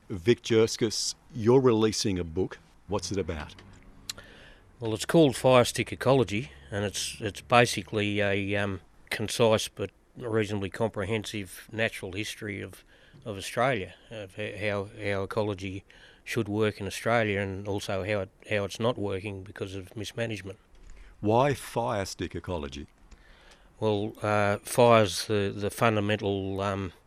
Vic Jerskus, you're releasing a book. What's it about? Well, it's called Fire Stick Ecology, and it's basically a concise but reasonably comprehensive natural history of Australia, of how ecology should work in Australia, and also how it's not working because of mismanagement. Why fire stick ecology? Well, fire's the fundamental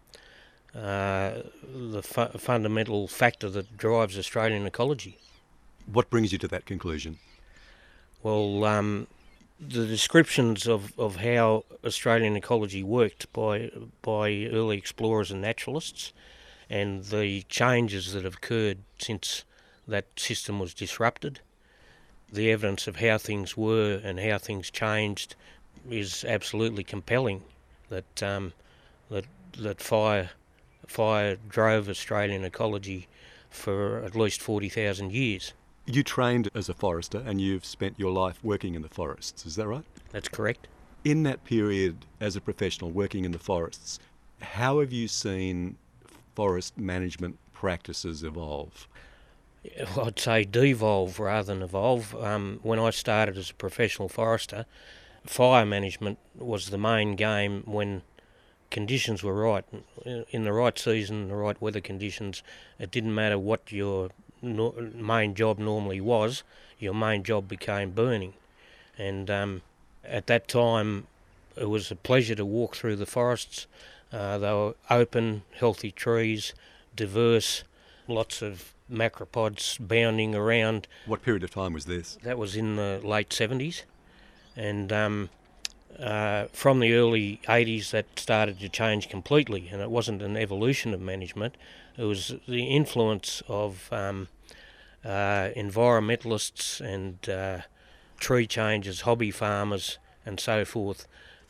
fundamental factor that drives Australian ecology. What brings you to that conclusion? Well, the descriptions of how Australian ecology worked by early explorers and naturalists, and the changes that have occurred since that system was disrupted, the evidence of how things were and how things changed is absolutely compelling. That that that fire drove Australian ecology for at least 40,000 years. You trained as a forester and you've spent your life working in the forests, is that right? That's correct. In that period as a professional working in the forests, how have you seen forest management practices evolve? I'd say devolve rather than evolve. When I started as a professional forester, fire management was the main game when conditions were right. In the right season, the right weather conditions, it didn't matter what your main job normally was, your main job became burning. And at that time, it was a pleasure to walk through the forests. They were open, healthy trees, diverse, lots of macropods bounding around. What period of time was this? That was in the late 70s. And from the early 80s, that started to change completely. And it wasn't an evolution of management. It was the influence of environmentalists and tree changers, hobby farmers, and so forth.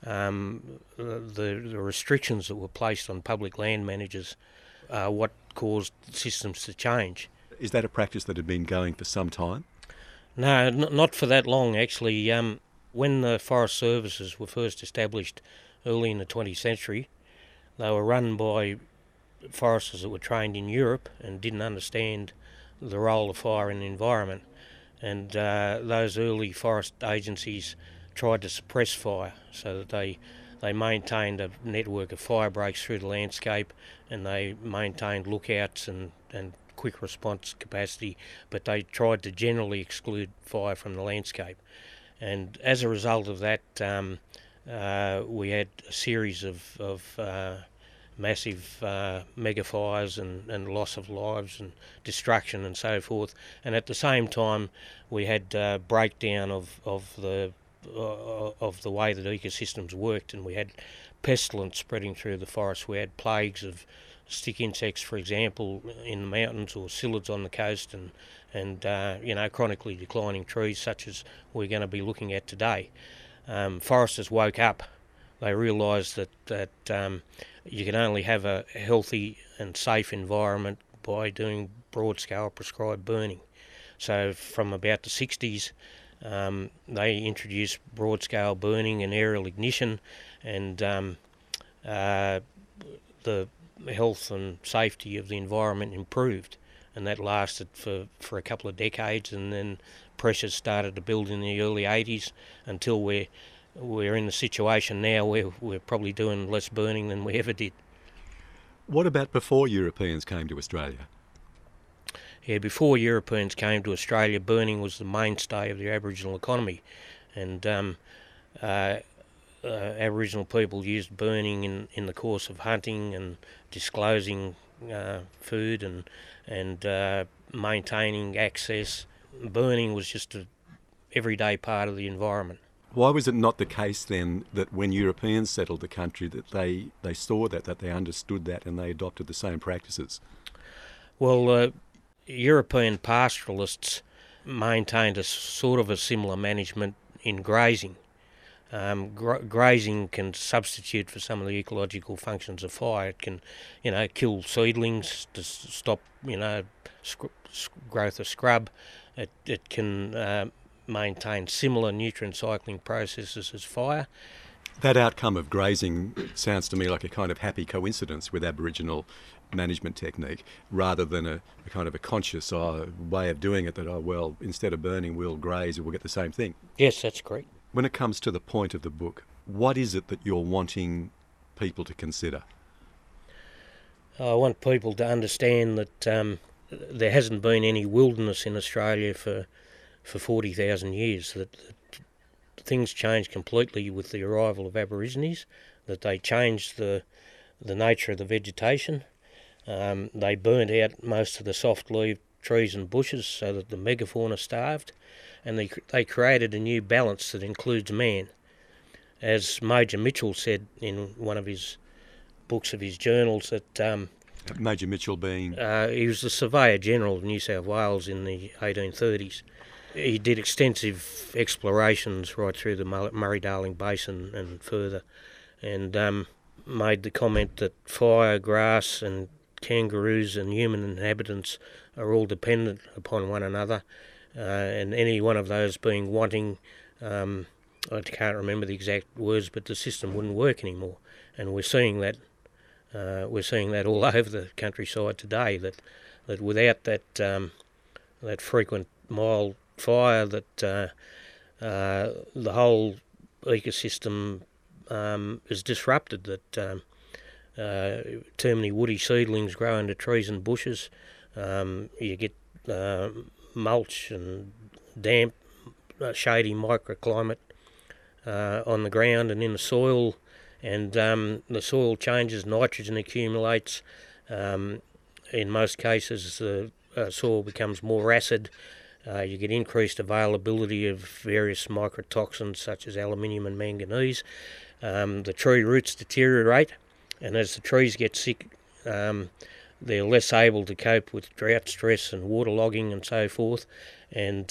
The restrictions that were placed on public land managers are what caused systems to change. Is that a practice that had been going for some time? No, not for that long, actually. When the forest services were first established early in the 20th century, they were run by foresters that were trained in Europe and didn't understand the role of fire in the environment. And those early forest agencies tried to suppress fire so that they maintained a network of fire breaks through the landscape, and they maintained lookouts and quick response capacity, but they tried to generally exclude fire from the landscape. And as a result of that, we had a series of massive mega fires and loss of lives and destruction and so forth. And at the same time, we had breakdown of the way that ecosystems worked, and we had pestilence spreading through the forest. We had plagues of stick insects, for example, in the mountains, or psyllids on the coast, and chronically declining trees such as we're going to be looking at today. Foresters woke up. They realised that you can only have a healthy and safe environment by doing broad-scale prescribed burning. So from about the 60s, they introduced broad-scale burning and aerial ignition, and the health and safety of the environment improved, and that lasted for a couple of decades, and then pressures started to build in the early 80s until we're in the situation now where we're probably doing less burning than we ever did. What about before Europeans came to Australia? Yeah, before Europeans came to Australia, burning was the mainstay of the Aboriginal economy, and Aboriginal people used burning in the course of hunting and disclosing food and maintaining access. Burning was just an everyday part of the environment. Why was it not the case then that when Europeans settled the country that they saw that they understood that and they adopted the same practices? Well, European pastoralists maintained a sort of a similar management in grazing. Grazing can substitute for some of the ecological functions of fire. It can, kill seedlings to stop, growth of scrub. It can maintain similar nutrient cycling processes as fire. That outcome of grazing sounds to me like a kind of happy coincidence with Aboriginal management technique, rather than a kind of a conscious way of doing it that, well, instead of burning, we'll graze and we'll get the same thing. Yes, that's correct. When it comes to the point of the book, what is it that you're wanting people to consider? I want people to understand that there hasn't been any wilderness in Australia for 40,000 years, that things changed completely with the arrival of Aborigines, that they changed the nature of the vegetation. They burnt out most of the soft-leaved trees and bushes so that the megafauna starved, and they created a new balance that includes man. As Major Mitchell said in one of his books of his journals, that Major Mitchell being? he was the Surveyor General of New South Wales in the 1830s. He did extensive explorations right through the Murray-Darling Basin and further, and made the comment that fire, grass and kangaroos and human inhabitants are all dependent upon one another, and any one of those being wanting, I can't remember the exact words, but the system wouldn't work anymore. And we're seeing that all over the countryside today, that without that frequent mild fire, that the whole ecosystem is disrupted, that too many woody seedlings grow into trees and bushes, you get mulch and damp, shady microclimate on the ground and in the soil, and the soil changes, nitrogen accumulates. In most cases the soil becomes more acid. You get increased availability of various microtoxins such as aluminium and manganese. The tree roots deteriorate, and as the trees get sick, they're less able to cope with drought stress and waterlogging and so forth, and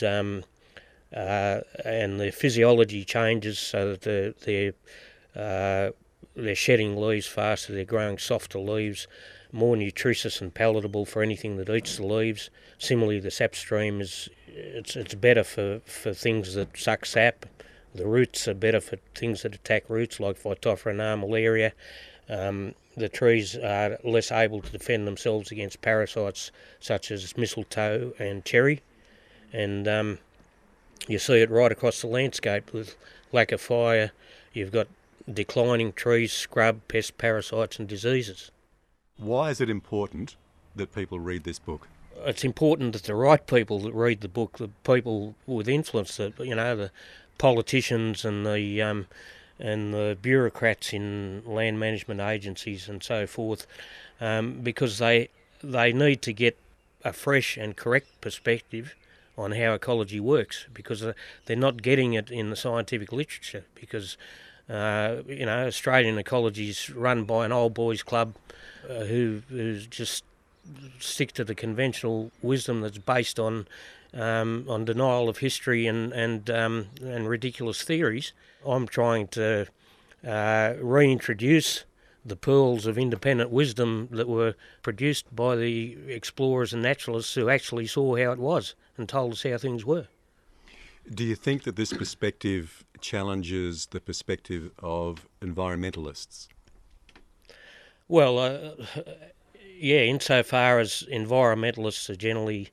their physiology changes so that they're shedding leaves faster, they're growing softer leaves, more nutritious and palatable for anything that eats the leaves. Similarly, the sap stream it's better for things that suck sap. The roots are better for things that attack roots like Phytophthora and malaria. The trees are less able to defend themselves against parasites such as mistletoe and cherry, and you see it right across the landscape. With lack of fire, you've got declining trees, scrub, pests, parasites and diseases. Why is it important that people read this book? It's important that the right people that read the book, the people with influence, the politicians and the bureaucrats in land management agencies and so forth, because they need to get a fresh and correct perspective on how ecology works, because they're not getting it in the scientific literature, because Australian ecology is run by an old boys club who just stick to the conventional wisdom that's based on denial of history and ridiculous theories. I'm trying to reintroduce the pearls of independent wisdom that were produced by the explorers and naturalists who actually saw how it was and told us how things were. Do you think that this perspective challenges the perspective of environmentalists? Well, yeah, insofar as environmentalists are generally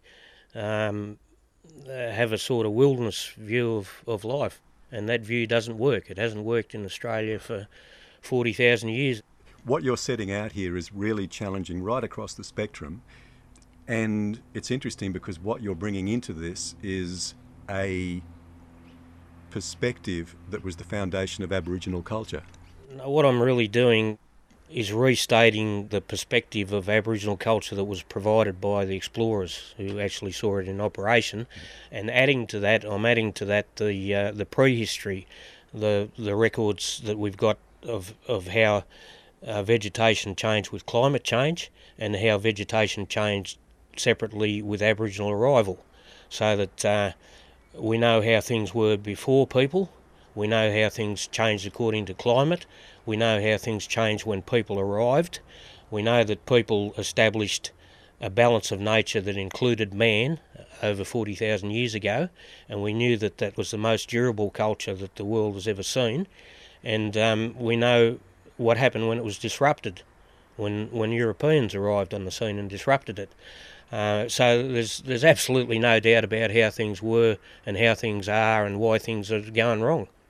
have a sort of wilderness view of life, and that view doesn't work. It hasn't worked in Australia for 40,000 years. What you're setting out here is really challenging right across the spectrum, and it's interesting because what you're bringing into this is a perspective that was the foundation of Aboriginal culture. What I'm really doing is restating the perspective of Aboriginal culture that was provided by the explorers who actually saw it in operation, and I'm adding to that the prehistory, the records that we've got of how vegetation changed with climate change and how vegetation changed separately with Aboriginal arrival, so that we know how things were before people, we know how things changed according to climate, we know how things changed when people arrived, we know that people established a balance of nature that included man over 40,000 years ago, and we knew that that was the most durable culture that the world has ever seen, and we know what happened when it was disrupted, when Europeans arrived on the scene and disrupted it. So there's absolutely no doubt about how things were and how things are and why things are going wrong.